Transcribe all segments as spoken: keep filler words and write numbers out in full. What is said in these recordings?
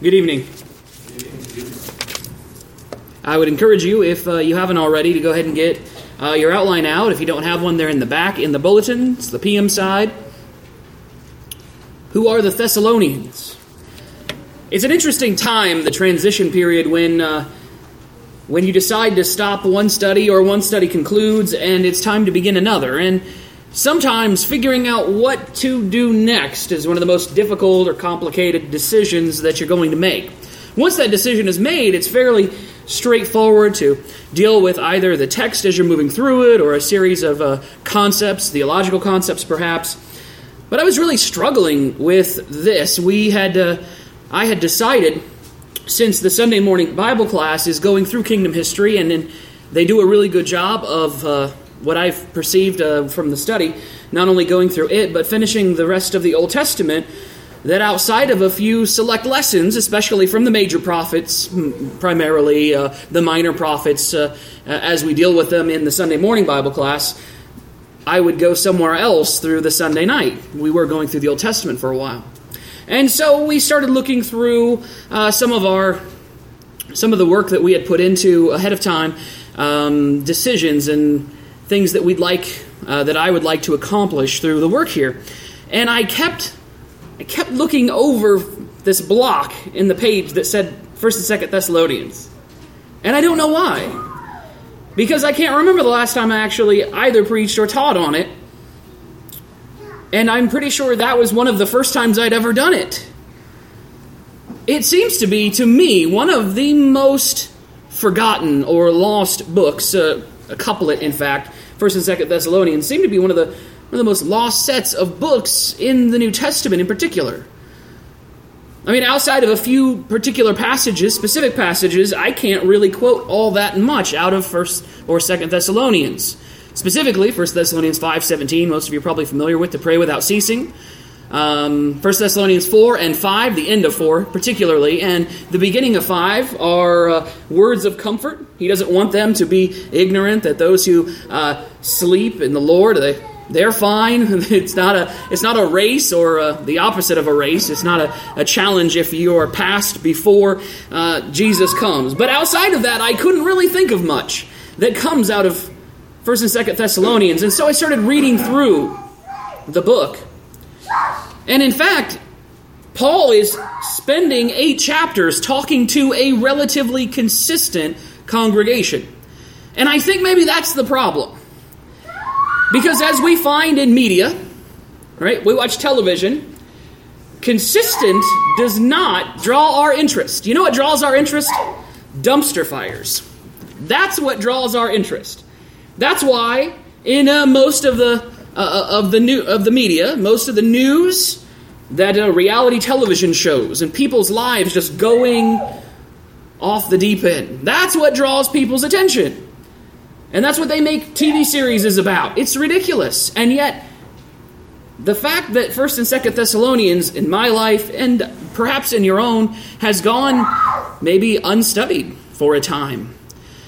Good evening. I would encourage you, if uh, you haven't already, to go ahead and get uh, your outline out. If you don't have one, they're in the back in the bulletin. It's the P M side. Who are the Thessalonians? It's an interesting time, the transition period, when uh, when you decide to stop one study or one study concludes and it's time to begin another. And sometimes figuring out what to do next is one of the most difficult or complicated decisions that you're going to make. Once that decision is made, it's fairly straightforward to deal with either the text as you're moving through it or a series of uh, concepts, theological concepts perhaps. But I was really struggling with this. We had, uh, I had decided, since the Sunday morning Bible class is going through kingdom history, and then they do a really good job of uh, what I've perceived uh, from the study, not only going through it, but finishing the rest of the Old Testament, that outside of a few select lessons, especially from the major prophets, primarily uh, the minor prophets, uh, as we deal with them in the Sunday morning Bible class, I would go somewhere else through the Sunday night. We were going through the Old Testament for a while. And so we started looking through uh, some of our, some of the work that we had put into ahead of time, um, decisions and things that we'd like, uh, that I would like to accomplish through the work here. And I kept, I kept looking over this block in the page that said First and Second Thessalonians. And I don't know why. Because I can't remember the last time I actually either preached or taught on it. And I'm pretty sure that was one of the first times I'd ever done it. It seems to be, to me, one of the most forgotten or lost books, uh, a couplet, in fact, First and Second Thessalonians, seem to be one of the one of the most lost sets of books in the New Testament in particular. I mean, outside of a few particular passages, specific passages, I can't really quote all that much out of First or Second Thessalonians. Specifically, First Thessalonians five seventeen, most of you are probably familiar with, to pray without ceasing. Um, First Thessalonians four and five, the end of four particularly, and the beginning of five are uh, words of comfort. He doesn't want them to be ignorant that those who uh, sleep in the Lord, they, they're fine. It's not a it's not a race or uh, the opposite of a race. It's not a, a challenge if you are passed before uh, Jesus comes. But outside of that, I couldn't really think of much that comes out of First and Second Thessalonians. And so I started reading through the book. And in fact, Paul is spending eight chapters talking to a relatively consistent congregation. And I think maybe that's the problem. Because as we find in media, right, we watch television, consistent does not draw our interest. You know what draws our interest? Dumpster fires. That's what draws our interest. That's why in uh, most of the uh, of the new of the media, most of the news, that uh, reality television shows and people's lives just going off the deep end. That's what draws people's attention. And that's what they make T V series is about. It's ridiculous. And yet, the fact that First and Second Thessalonians in my life, and perhaps in your own, has gone maybe unstudied for a time,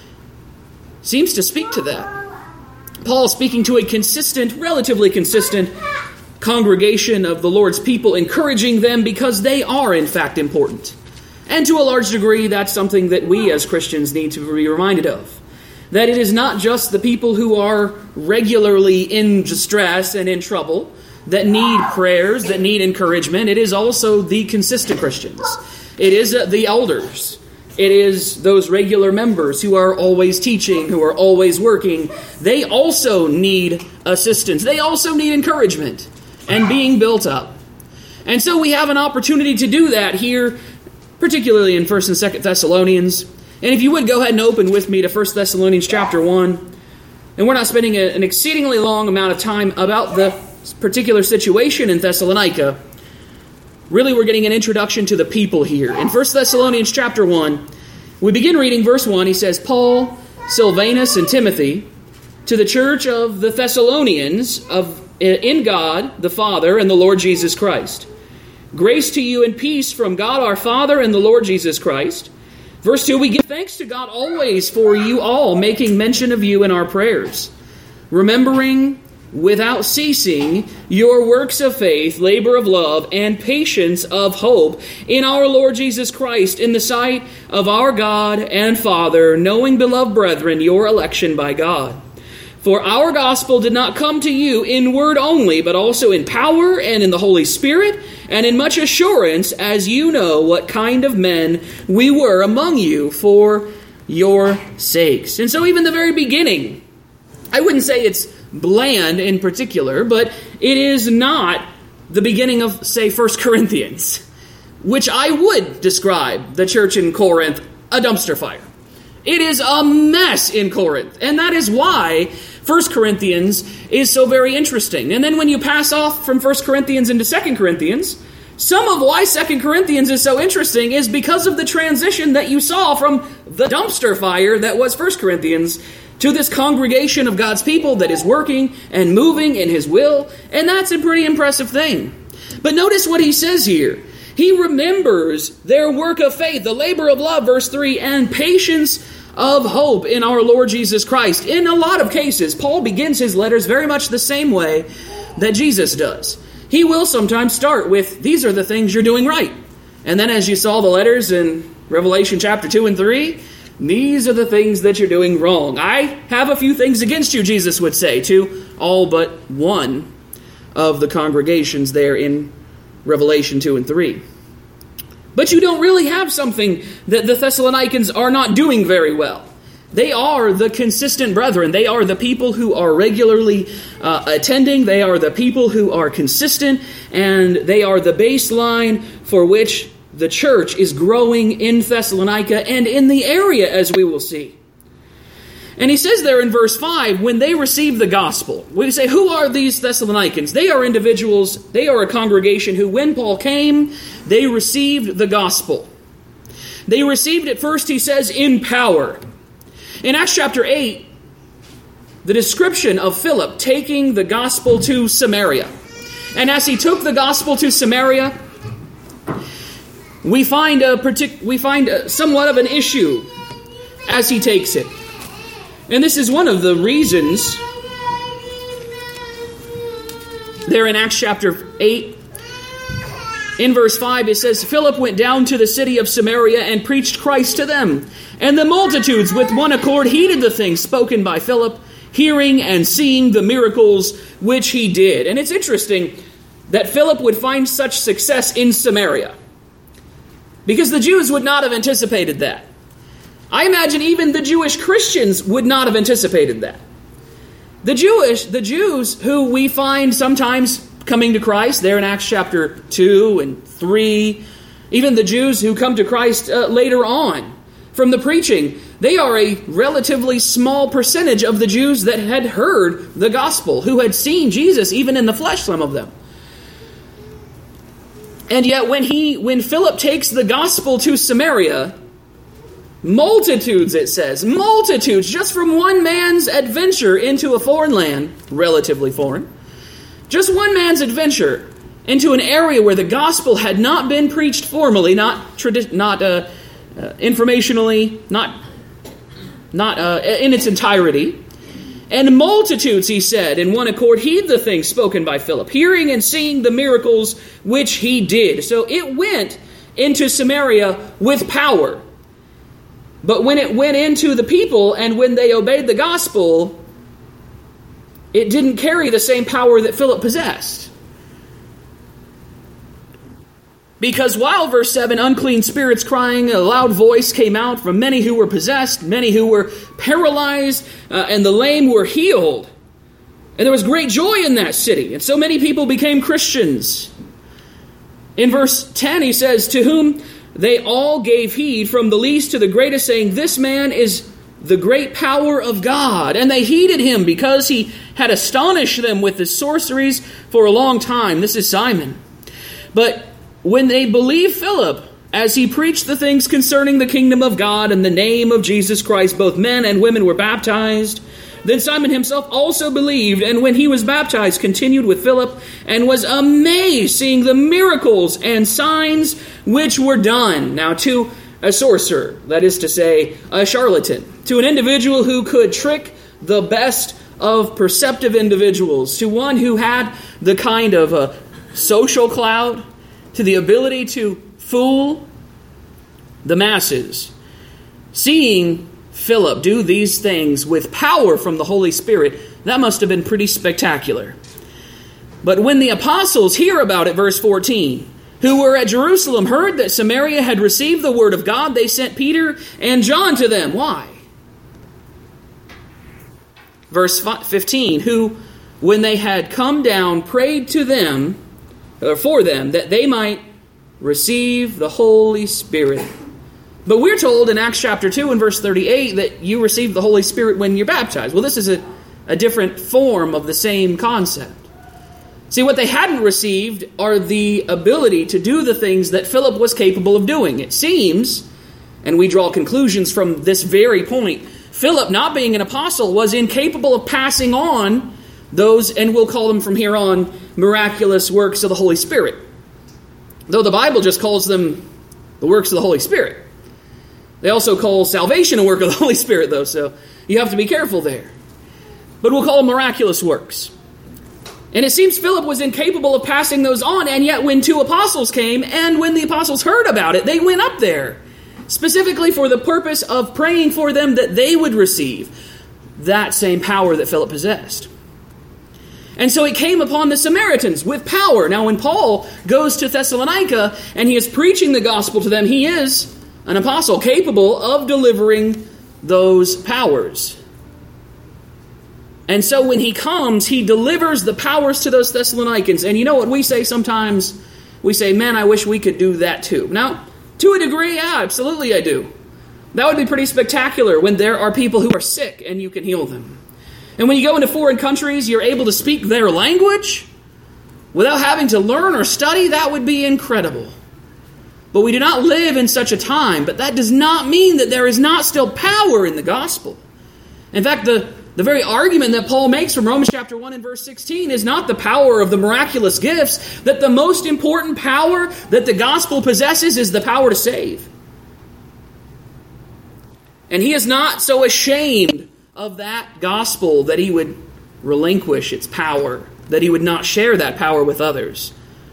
seems to speak to that. Paul speaking to a consistent, relatively consistent congregation of the Lord's people, encouraging them because they are, in fact, important. And to a large degree, that's something that we as Christians need to be reminded of. That it is not just the people who are regularly in distress and in trouble that need prayers, that need encouragement. It is also the consistent Christians. It is the elders. It is those regular members who are always teaching, who are always working. They also need assistance. They also need encouragement and being built up. And so we have an opportunity to do that here, particularly in First and Second Thessalonians. And if you would go ahead and open with me to First Thessalonians chapter one. And we're not spending a, an exceedingly long amount of time about the particular situation in Thessalonica. Really, we're getting an introduction to the people here. In First Thessalonians chapter one, we begin reading verse one. He says, Paul, Silvanus, and Timothy, to the church of the Thessalonians of in God the Father and the Lord Jesus Christ. Grace to you and peace from God our Father and the Lord Jesus Christ. Verse two, we give thanks to God always for you all, making mention of you in our prayers, remembering without ceasing your works of faith, labor of love, and patience of hope in our Lord Jesus Christ, in the sight of our God and Father, knowing, beloved brethren, your election by God. For our gospel did not come to you in word only, but also in power and in the Holy Spirit, and in much assurance, as you know what kind of men we were among you for your sakes. And so even the very beginning, I wouldn't say it's bland in particular, but it is not the beginning of, say, First Corinthians, which I would describe the church in Corinth a dumpster fire. It is a mess in Corinth, and that is why First Corinthians is so very interesting. And then when you pass off from First Corinthians into Second Corinthians, some of why Second Corinthians is so interesting is because of the transition that you saw from the dumpster fire that was First Corinthians to this congregation of God's people that is working and moving in His will. And that's a pretty impressive thing. But notice what he says here. He remembers their work of faith, the labor of love, verse three, and patience of hope in our Lord Jesus Christ. In a lot of cases, Paul begins his letters very much the same way that Jesus does. He will sometimes start with, these are the things you're doing right. And then as you saw the letters in Revelation chapter two and three, these are the things that you're doing wrong. I have a few things against you, Jesus would say to all but one of the congregations there in Revelation two and three. But you don't really have something that the Thessalonians are not doing very well. They are the consistent brethren. They are the people who are regularly uh, attending. They are the people who are consistent. And they are the baseline for which the church is growing in Thessalonica and in the area, as we will see. And he says there in verse five, when they received the gospel, we say, who are these Thessalonians? They are individuals, they are a congregation who, when Paul came, they received the gospel. They received it first, he says, in power. In Acts chapter eight, the description of Philip taking the gospel to Samaria. And as he took the gospel to Samaria, we find a partic- we find a, somewhat of an issue as he takes it. And this is one of the reasons there in Acts chapter eight. In verse five it says, Philip went down to the city of Samaria and preached Christ to them. And the multitudes with one accord heeded the things spoken by Philip, hearing and seeing the miracles which he did. And it's interesting that Philip would find such success in Samaria, because the Jews would not have anticipated that. I imagine even the Jewish Christians would not have anticipated that. The Jewish, the Jews who we find sometimes coming to Christ, there in Acts chapter two and three, even the Jews who come to Christ uh, later on from the preaching, they are a relatively small percentage of the Jews that had heard the gospel, who had seen Jesus even in the flesh, some of them. And yet when he, when Philip takes the gospel to Samaria, multitudes, it says, multitudes, just from one man's adventure into a foreign land, relatively foreign, just one man's adventure into an area where the gospel had not been preached formally, not tradi- not uh, uh, informationally, not not uh, in its entirety. And multitudes, he said, in one accord, heed the things spoken by Philip, hearing and seeing the miracles which he did. So it went into Samaria with power. But when it went into the people and when they obeyed the gospel, it didn't carry the same power that Philip possessed. Because while, verse seven, unclean spirits crying, a loud voice came out from many who were possessed, many who were paralyzed, uh, and the lame were healed. And there was great joy in that city, and so many people became Christians. In verse ten, he says, to whom they all gave heed, from the least to the greatest, saying, this man is the great power of God. And they heeded him because he had astonished them with his sorceries for a long time. This is Simon. But when they believed Philip, as he preached the things concerning the kingdom of God and the name of Jesus Christ, both men and women were baptized. Then Simon himself also believed, and when he was baptized, continued with Philip, and was amazed, seeing the miracles and signs which were done. Now to a sorcerer, that is to say, a charlatan, to an individual who could trick the best of perceptive individuals to one who had the kind of a social clout, to the ability to fool the masses. Seeing Philip do these things with power from the Holy Spirit, that must have been pretty spectacular. But when the apostles hear about it, verse fourteen, who were at Jerusalem, heard that Samaria had received the word of God, they sent Peter and John to them. Why? Verse fifteen, who, when they had come down, prayed to them, or for them, that they might receive the Holy Spirit. But we're told in Acts chapter two and verse thirty-eight that you receive the Holy Spirit when you're baptized. Well, this is a, a different form of the same concept. See, what they hadn't received are the ability to do the things that Philip was capable of doing. It seems, and we draw conclusions from this very point, Philip, not being an apostle, was incapable of passing on those, and we'll call them from here on, miraculous works of the Holy Spirit. Though the Bible just calls them the works of the Holy Spirit. They also call salvation a work of the Holy Spirit, though, so you have to be careful there. But we'll call them miraculous works. And it seems Philip was incapable of passing those on, and yet when two apostles came, and when the apostles heard about it, they went up there, specifically for the purpose of praying for them that they would receive that same power that Philip possessed. And so it came upon the Samaritans with power. Now when Paul goes to Thessalonica and he is preaching the gospel to them, he is an apostle capable of delivering those powers. And so when he comes, he delivers the powers to those Thessalonians. And you know what we say sometimes? We say, man, I wish we could do that too. Now, to a degree, yeah, absolutely I do. That would be pretty spectacular when there are people who are sick and you can heal them. And when you go into foreign countries, you're able to speak their language without having to learn or study. That would be incredible. But we do not live in such a time. But that does not mean that there is not still power in the gospel. In fact, the, the very argument that Paul makes from Romans chapter one and verse sixteen is not the power of the miraculous gifts, that the most important power that the gospel possesses is the power to save. And he is not so ashamed of that gospel that he would relinquish its power, that he would not share that power with others.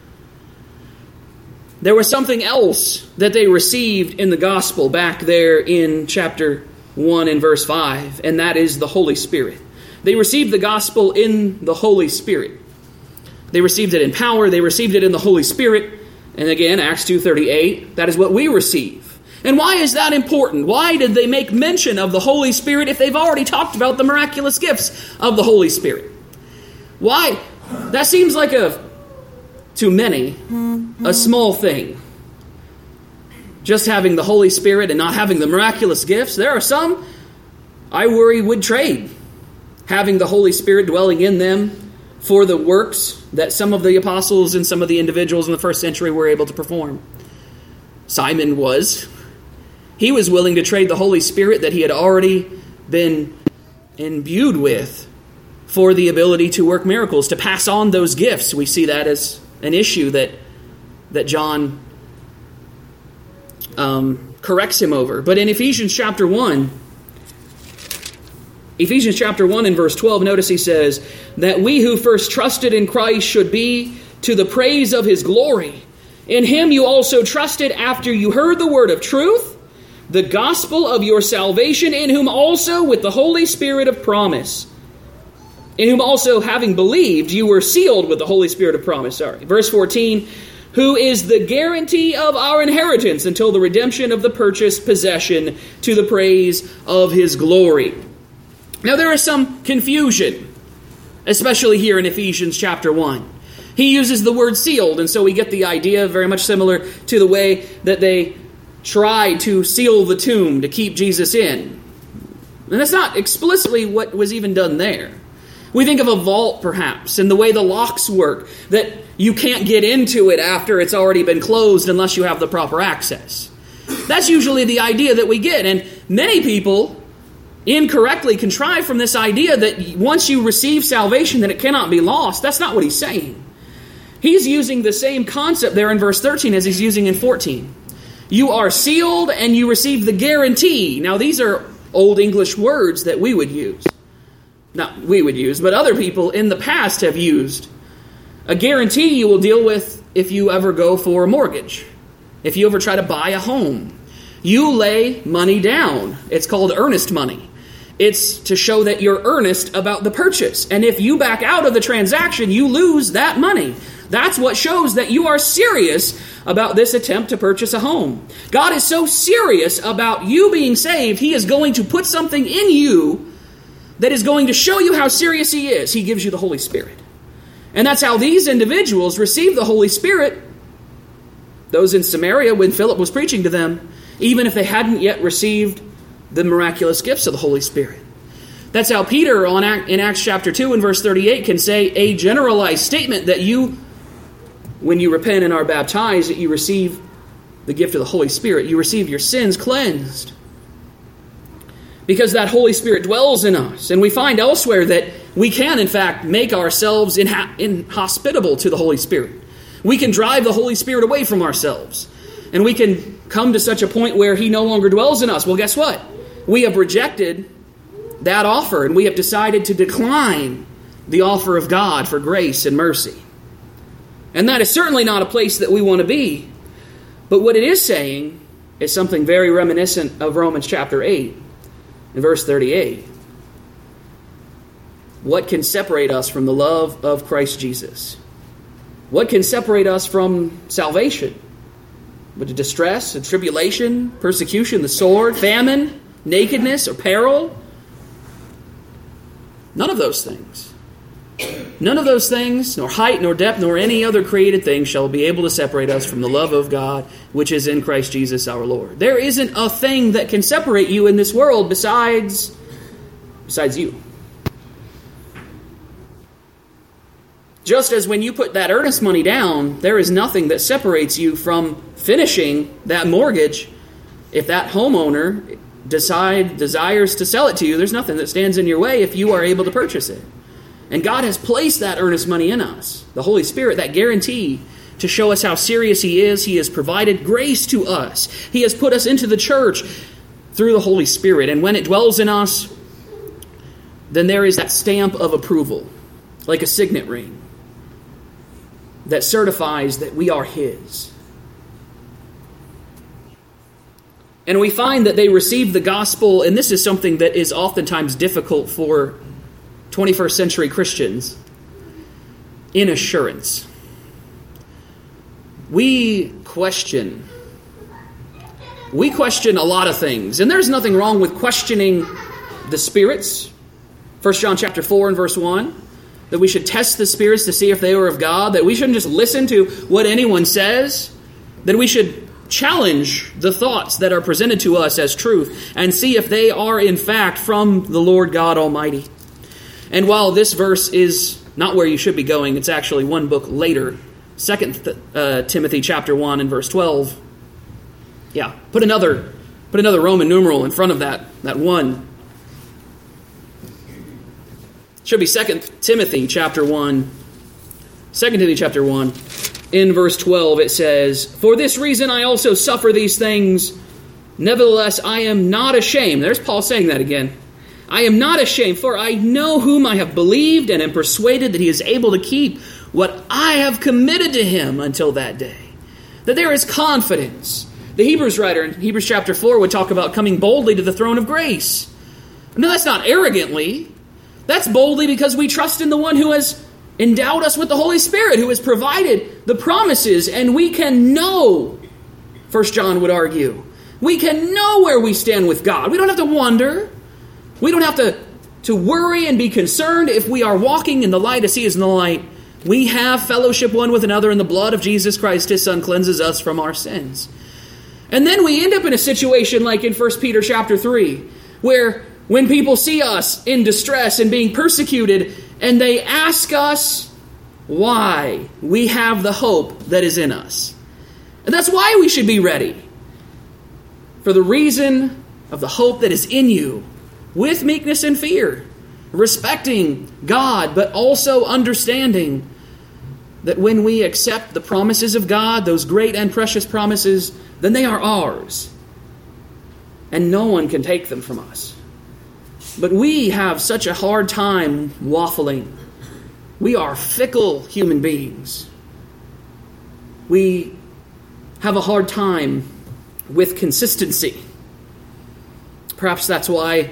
There was something else that they received in the gospel back there in chapter one and verse five, and that is the Holy Spirit. They received the gospel in the Holy Spirit. They received it in power, they received it in the Holy Spirit, and again, Acts two thirty-eight, that is what we receive. And why is that important? Why did they make mention of the Holy Spirit if they've already talked about the miraculous gifts of the Holy Spirit? Why? That seems like a, to many, a small thing. Just having the Holy Spirit and not having the miraculous gifts. There are some, I worry, would trade having the Holy Spirit dwelling in them for the works that some of the apostles and some of the individuals in the first century were able to perform. Simon was. He was willing to trade the Holy Spirit that he had already been imbued with for the ability to work miracles, to pass on those gifts. We see that as an issue that that John um, corrects him over. But in Ephesians chapter one, Ephesians chapter one and verse twelve, notice he says, that we who first trusted in Christ should be to the praise of his glory. In him you also trusted after you heard the word of truth, the gospel of your salvation, in whom also with the Holy Spirit of promise, in whom also having believed, you were sealed with the Holy Spirit of promise. Sorry. Verse fourteen, who is the guarantee of our inheritance until the redemption of the purchased possession to the praise of his glory. Now there is some confusion, especially here in Ephesians chapter one. He uses the word sealed, and so we get the idea very much similar to the way that they tried to seal the tomb to keep Jesus in. And that's not explicitly what was even done there. We think of a vault, perhaps, and the way the locks work, that you can't get into it after it's already been closed unless you have the proper access. That's usually the idea that we get, and many people incorrectly contrive from this idea that once you receive salvation that it cannot be lost. That's not what he's saying. He's using the same concept there in verse thirteen as he's using in fourteen. You are sealed and you receive the guarantee. Now these are Old English words that we would use. not we would use, but other people in the past have used. A guarantee you will deal with if you ever go for a mortgage, if you ever try to buy a home. You lay money down. It's called earnest money. It's to show that you're earnest about the purchase. And if you back out of the transaction, you lose that money. That's what shows that you are serious about this attempt to purchase a home. God is so serious about you being saved, He is going to put something in you that is going to show you how serious He is. He gives you the Holy Spirit. And that's how these individuals received the Holy Spirit. Those in Samaria, when Philip was preaching to them, even if they hadn't yet received the miraculous gifts of the Holy Spirit. That's how Peter on in Acts chapter two and verse thirty-eight can say a generalized statement that you, when you repent and are baptized, that you receive the gift of the Holy Spirit. You receive your sins cleansed. Because that Holy Spirit dwells in us. And we find elsewhere that we can, in fact, make ourselves inha- inhospitable to the Holy Spirit. We can drive the Holy Spirit away from ourselves. And we can come to such a point where He no longer dwells in us. Well, guess what? We have rejected that offer, and we have decided to decline the offer of God for grace and mercy. And that is certainly not a place that we want to be. But what it is saying is something very reminiscent of Romans chapter eight, in verse thirty-eight. What can separate us from the love of Christ Jesus? What can separate us from salvation? But the distress, the tribulation, persecution, the sword, famine, nakedness, or peril? None of those things. None of those things, nor height, nor depth, nor any other created thing shall be able to separate us from the love of God, which is in Christ Jesus our Lord. There isn't a thing that can separate you in this world besides, besides you. Just as when you put that earnest money down, there is nothing that separates you from finishing that mortgage. If that homeowner decide desires to sell it to you, there's nothing that stands in your way if you are able to purchase it. And God has placed that earnest money in us, the Holy Spirit, that guarantee to show us how serious He is. He has provided grace to us. He has put us into the church through the Holy Spirit. And when it dwells in us, then there is that stamp of approval, like a signet ring, that certifies that we are His. And we find that they receive the gospel, and this is something that is oftentimes difficult for twenty-first century Christians, in assurance. We question. We question a lot of things, and there's nothing wrong with questioning the spirits. First John chapter four and verse one. That we should test the spirits to see if they are of God. That we shouldn't just listen to what anyone says. That we should challenge the thoughts that are presented to us as truth and see if they are in fact from the Lord God Almighty. And while this verse is not where you should be going, it's actually one book later. Second uh, Timothy chapter one and verse twelve. Yeah, put another put another Roman numeral in front of that, that one. Should be Second Timothy chapter one. Second Timothy chapter one. In verse twelve it says, "For this reason I also suffer these things. Nevertheless I am not ashamed." There's Paul saying that again. "I am not ashamed, for I know whom I have believed and am persuaded that He is able to keep what I have committed to Him until that day." That there is confidence. The Hebrews writer in Hebrews chapter four would talk about coming boldly to the throne of grace. No, that's not arrogantly. That's boldly because we trust in the one who has endowed us with the Holy Spirit, who has provided the promises, and we can know, First John would argue, we can know where we stand with God. We don't have to wonder. We don't have to, to worry and be concerned if we are walking in the light as He is in the light. We have fellowship one with another, and the blood of Jesus Christ, His Son, cleanses us from our sins. And then we end up in a situation like in First Peter chapter three, where when people see us in distress and being persecuted, and they ask us why, we have the hope that is in us. And that's why we should be ready. For the reason of the hope that is in you, with meekness and fear, respecting God, but also understanding that when we accept the promises of God, those great and precious promises, then they are ours. And no one can take them from us. But we have such a hard time waffling. We are fickle human beings. We have a hard time with consistency. Perhaps that's why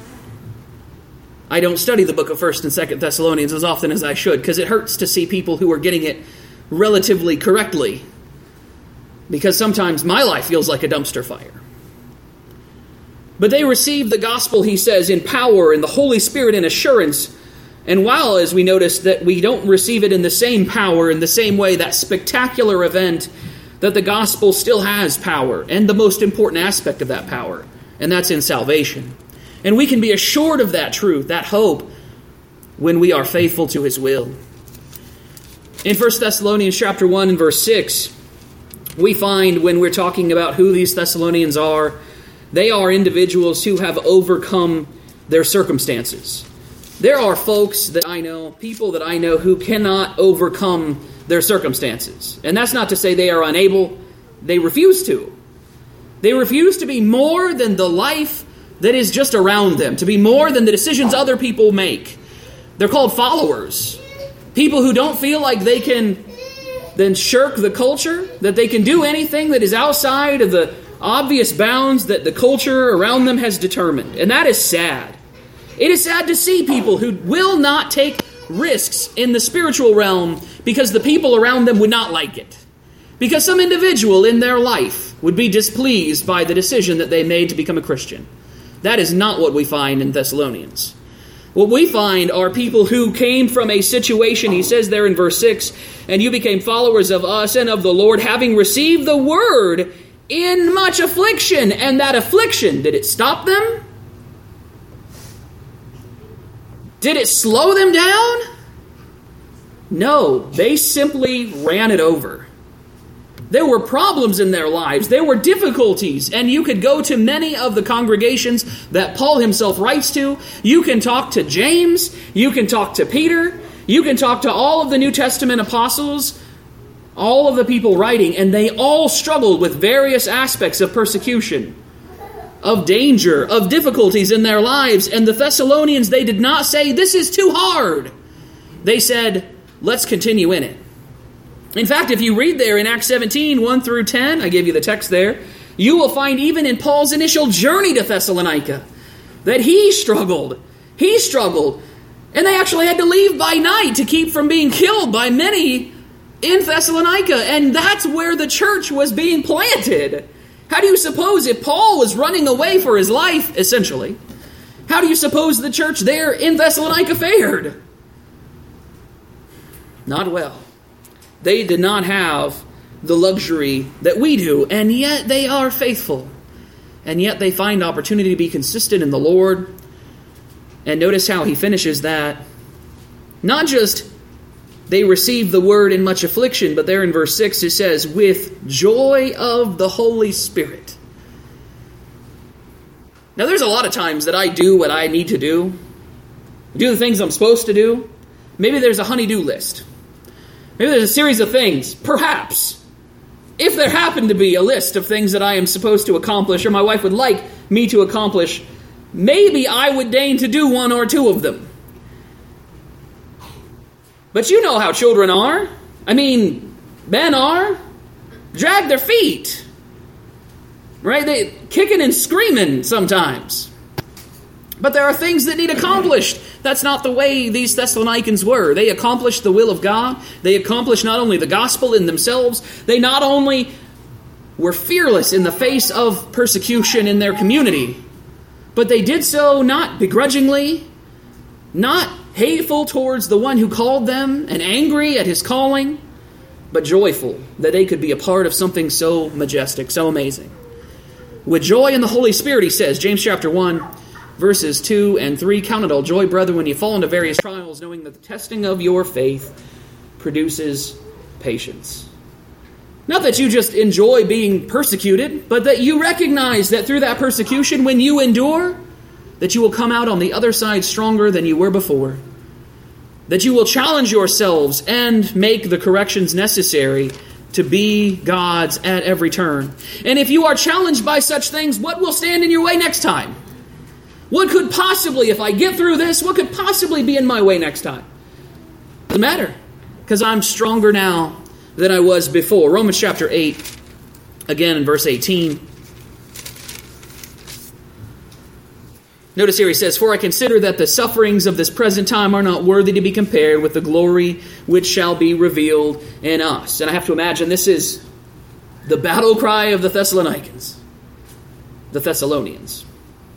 I don't study the book of First and Second Thessalonians as often as I should, because it hurts to see people who are getting it relatively correctly, because sometimes my life feels like a dumpster fire. But they received the gospel, he says, in power and the Holy Spirit in assurance. And while, as we notice, that we don't receive it in the same power, in the same way, that spectacular event, that the gospel still has power, and the most important aspect of that power, and that's in salvation. And we can be assured of that truth, that hope, when we are faithful to his will. In First Thessalonians chapter one and verse six, we find when we're talking about who these Thessalonians are, they are individuals who have overcome their circumstances. There are folks that I know, people that I know, who cannot overcome their circumstances. And that's not to say they are unable. They refuse to. They refuse to be more than the life that is just around them, to be more than the decisions other people make. They're called followers. People who don't feel like they can then shirk the culture, that they can do anything that is outside of the obvious bounds that the culture around them has determined. And that is sad. It is sad to see people who will not take risks in the spiritual realm because the people around them would not like it. Because some individual in their life would be displeased by the decision that they made to become a Christian. That is not what we find in Thessalonians. What we find are people who came from a situation, he says there in verse six, and you became followers of us and of the Lord, having received the word in much affliction. And that affliction, did it stop them? Did it slow them down? No, they simply ran it over. There were problems in their lives. There were difficulties. And you could go to many of the congregations that Paul himself writes to. You can talk to James. You can talk to Peter. You can talk to all of the New Testament apostles, all of the people writing, and they all struggled with various aspects of persecution, of danger, of difficulties in their lives. And the Thessalonians, they did not say, this is too hard. They said, let's continue in it. In fact, if you read there in Acts seventeen, one through ten, I gave you the text there, you will find even in Paul's initial journey to Thessalonica that he struggled. He struggled. And they actually had to leave by night to keep from being killed by many in Thessalonica. And that's where the church was being planted. How do you suppose if Paul was running away for his life, essentially, how do you suppose the church there in Thessalonica fared? Not well. They did not have the luxury that we do, and yet they are faithful. And yet they find opportunity to be consistent in the Lord. And notice how he finishes that. Not just they received the word in much affliction, but there in verse six it says, with joy of the Holy Spirit. Now there's a lot of times that I do what I need to do. Do the things I'm supposed to do. Maybe there's a honey-do list. Maybe there's a series of things, perhaps. If there happened to be a list of things that I am supposed to accomplish, or my wife would like me to accomplish, maybe I would deign to do one or two of them. But you know how children are. I mean, men are. Drag their feet. Right? They kicking and screaming sometimes. But there are things that need accomplished. That's not the way these Thessalonians were. They accomplished the will of God. They accomplished not only the gospel in themselves, they not only were fearless in the face of persecution in their community, but they did so not begrudgingly, not hateful towards the one who called them and angry at his calling, but joyful that they could be a part of something so majestic, so amazing. With joy in the Holy Spirit, he says, James chapter one, verses two and three, count it all joy, brethren, when you fall into various trials, knowing that the testing of your faith produces patience. Not that you just enjoy being persecuted, but that you recognize that through that persecution, when you endure, that you will come out on the other side stronger than you were before. That you will challenge yourselves and make the corrections necessary to be God's at every turn. And if you are challenged by such things, what will stand in your way next time? What could possibly, if I get through this, what could possibly be in my way next time? Doesn't matter, because I'm stronger now than I was before. Romans chapter eight, again in verse eighteen. Notice here he says, "For I consider that the sufferings of this present time are not worthy to be compared with the glory which shall be revealed in us." And I have to imagine this is the battle cry of the Thessalonians, the Thessalonians.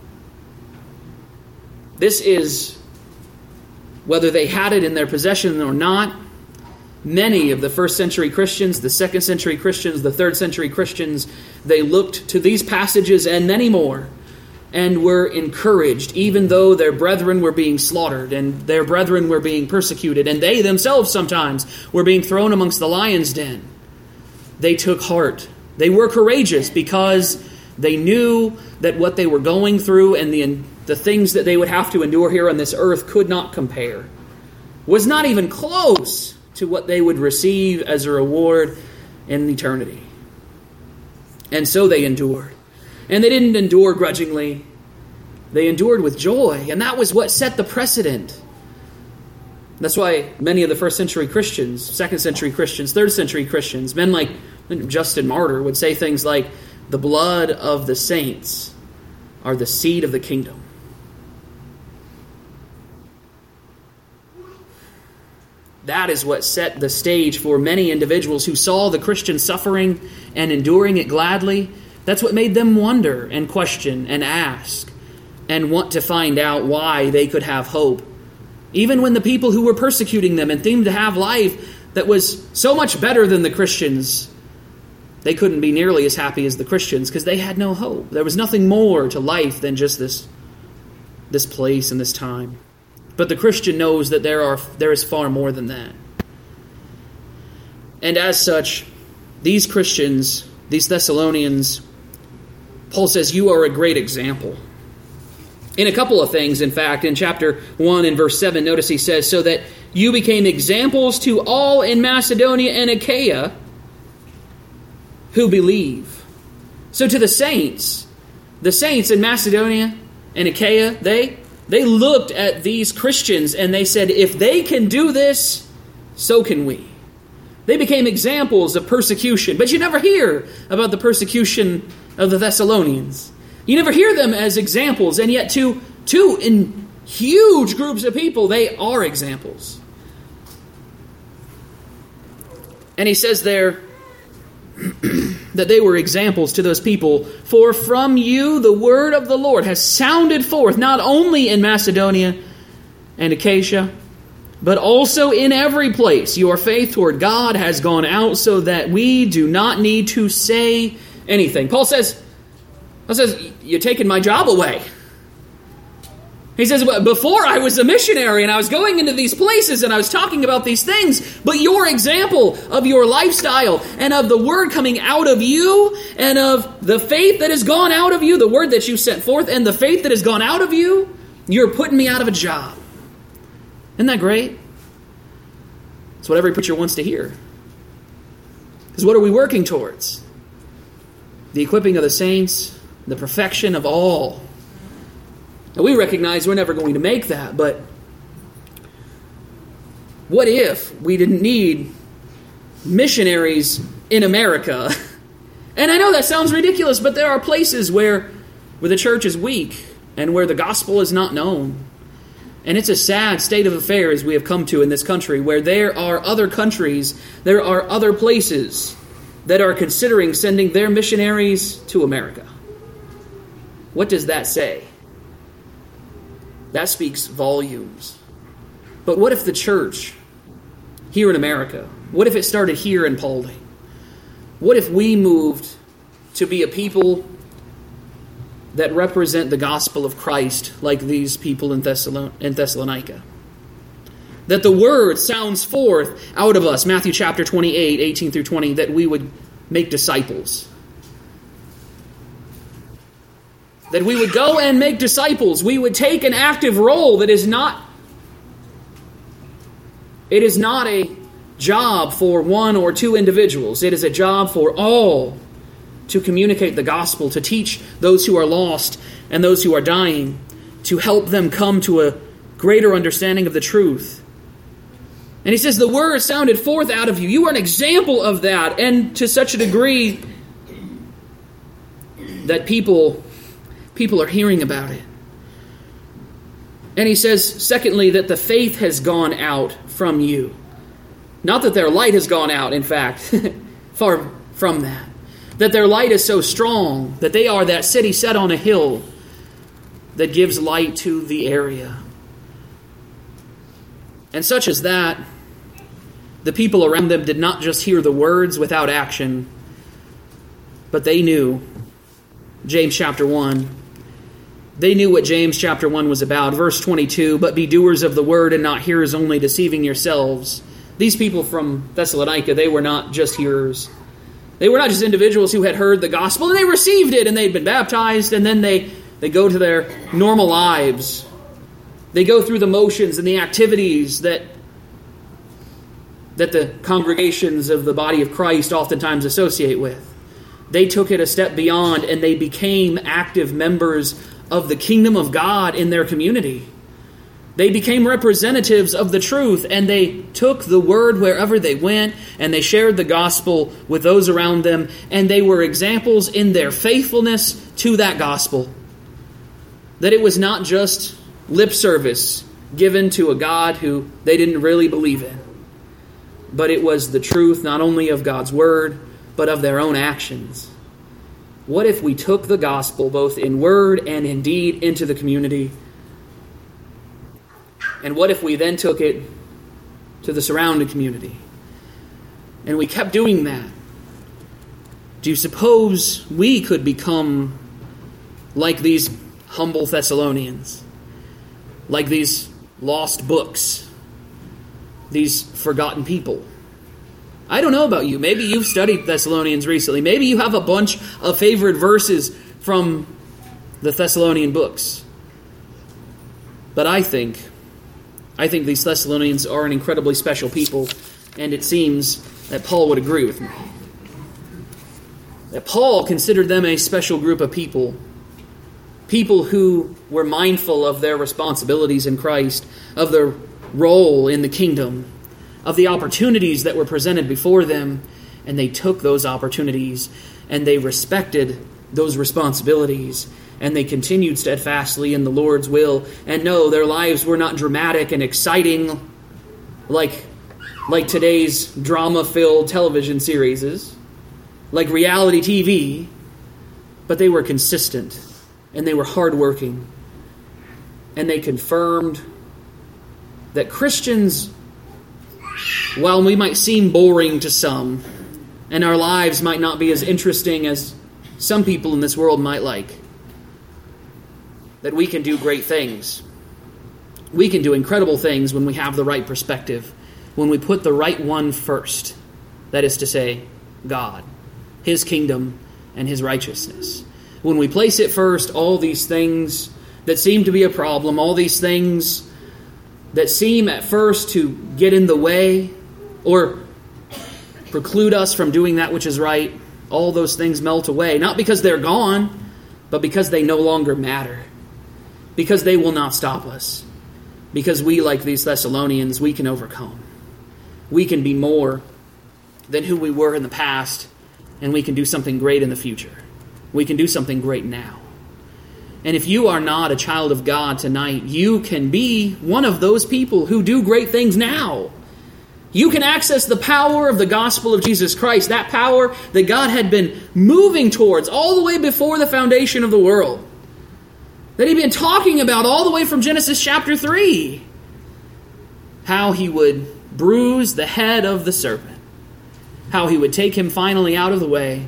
This is, whether they had it in their possession or not, many of the first century Christians, the second century Christians, the third century Christians, they looked to these passages and many more and were encouraged, even though their brethren were being slaughtered and their brethren were being persecuted, and they themselves sometimes were being thrown amongst the lion's den. They took heart. They were courageous because they knew that what they were going through and the, the things that they would have to endure here on this earth could not compare. Was not even close to what they would receive as a reward in eternity. And so they endured. And they didn't endure grudgingly. They endured with joy. And that was what set the precedent. That's why many of the first century Christians, second century Christians, third century Christians, men like Justin Martyr would say things like, "The blood of the saints are the seed of the kingdom." That is what set the stage for many individuals who saw the Christian suffering and enduring it gladly. That's what made them wonder and question and ask and want to find out why they could have hope. Even when the people who were persecuting them and seemed to have life that was so much better than the Christians, they couldn't be nearly as happy as the Christians because they had no hope. There was nothing more to life than just this, this place and this time. But the Christian knows that there are there is far more than that. And as such, these Christians, these Thessalonians, Paul says, you are a great example. In a couple of things, in fact, in chapter one and verse seven, notice he says, "So that you became examples to all in Macedonia and Achaia who believe." So to the saints, the saints in Macedonia and Achaia, they... They looked at these Christians and they said, if they can do this, so can we. They became examples of persecution. But you never hear about the persecution of the Thessalonians. You never hear them as examples. And yet to, to in huge groups of people, they are examples. And he says there that they were examples to those people. "For from you the word of the Lord has sounded forth, not only in Macedonia and Achaia, but also in every place. Your faith toward God has gone out so that we do not need to say anything." Paul says, Paul says, "You're taking my job away." He says, before I was a missionary and I was going into these places and I was talking about these things, but your example of your lifestyle and of the word coming out of you and of the faith that has gone out of you, the word that you sent forth and the faith that has gone out of you, you're putting me out of a job. Isn't that great? That's what every preacher wants to hear. Because what are we working towards? The equipping of the saints, the perfection of all. Now, we recognize we're never going to make that, but what if we didn't need missionaries in America? And I know that sounds ridiculous, but there are places where, where the church is weak and where the gospel is not known. And it's a sad state of affairs we have come to in this country, where there are other countries, there are other places that are considering sending their missionaries to America. What does that say? That speaks volumes. But what if the church here in America, what if it started here in Paulding? What if we moved to be a people that represent the gospel of Christ like these people in Thessalon- in Thessalonica? That the word sounds forth out of us, Matthew chapter twenty-eight, eighteen through twenty, that we would make disciples. That we would go and make disciples. We would take an active role that is not, it is not a job for one or two individuals. It is a job for all to communicate the gospel, to teach those who are lost and those who are dying, to help them come to a greater understanding of the truth. And he says, the word sounded forth out of you. You are an example of that, and to such a degree that people, people are hearing about it. And he says, secondly, that the faith has gone out from you. Not that their light has gone out, in fact, far from that. That their light is so strong that they are that city set on a hill that gives light to the area. And such as that, the people around them did not just hear the words without action, but they knew James chapter one. They knew what James chapter one was about. Verse twenty-two, but be doers of the word and not hearers only, deceiving yourselves. These people from Thessalonica, they were not just hearers. They were not just individuals who had heard the gospel and they received it and they'd been baptized, and then they, they go to their normal lives. They go through the motions and the activities that, that the congregations of the body of Christ oftentimes associate with. They took it a step beyond and they became active members of the kingdom of God in their community. They became representatives of the truth, and they took the word wherever they went, and they shared the gospel with those around them, and they were examples in their faithfulness to that gospel. That it was not just lip service given to a God who they didn't really believe in, but it was the truth not only of God's word, but of their own actions. What if we took the gospel both in word and in deed into the community? And what if we then took it to the surrounding community? And we kept doing that. Do you suppose we could become like these humble Thessalonians? Like these lost books? These forgotten people? I don't know about you. Maybe you've studied Thessalonians recently. Maybe you have a bunch of favorite verses from the Thessalonian books. But I think, I think these Thessalonians are an incredibly special people, and it seems that Paul would agree with me. That Paul considered them a special group of people. People who were mindful of their responsibilities in Christ, of their role in the kingdom, of the opportunities that were presented before them, and they took those opportunities and they respected those responsibilities, and they continued steadfastly in the Lord's will. And no, their lives were not dramatic and exciting like, like today's drama-filled television series, like reality T V, but they were consistent and they were hardworking, and they confirmed that Christians, while we might seem boring to some, and our lives might not be as interesting as some people in this world might like, that we can do great things. We can do incredible things when we have the right perspective, when we put the right one first. That is to say, God, His kingdom, and His righteousness. When we place it first, all these things that seem to be a problem, all these things that seem at first to get in the way or preclude us from doing that which is right, all those things melt away. Not because they're gone, but because they no longer matter. Because they will not stop us. Because we, like these Thessalonians, we can overcome. We can be more than who we were in the past, and we can do something great in the future. We can do something great now. And if you are not a child of God tonight, you can be one of those people who do great things now. You can access the power of the gospel of Jesus Christ, that power that God had been moving towards all the way before the foundation of the world, that He'd been talking about all the way from Genesis chapter three. How He would bruise the head of the serpent. How He would take him finally out of the way.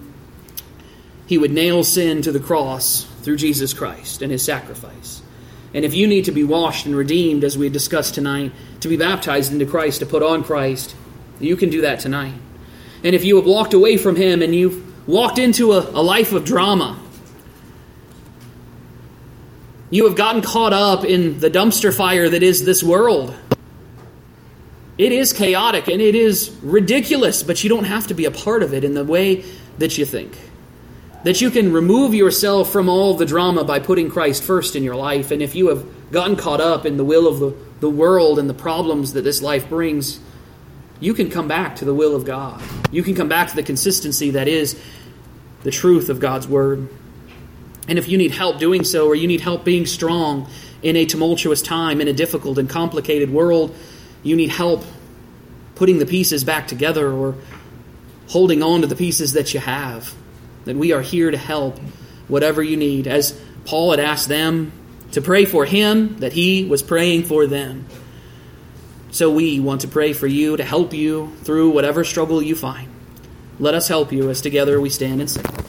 He would nail sin to the cross through Jesus Christ and His sacrifice. And if you need to be washed and redeemed, as we discussed tonight, to be baptized into Christ, to put on Christ, you can do that tonight. And if you have walked away from Him and you've walked into a, a life of drama, you have gotten caught up in the dumpster fire that is this world. It is chaotic and it is ridiculous, but you don't have to be a part of it in the way that you think. That you can remove yourself from all the drama by putting Christ first in your life. And if you have gotten caught up in the will of the, the world and the problems that this life brings, you can come back to the will of God. You can come back to the consistency that is the truth of God's Word. And if you need help doing so, or you need help being strong in a tumultuous time, in a difficult and complicated world, you need help putting the pieces back together or holding on to the pieces that you have, then we are here to help whatever you need. As Paul had asked them to pray for him, that he was praying for them. So we want to pray for you, to help you through whatever struggle you find. Let us help you as together we stand and sing.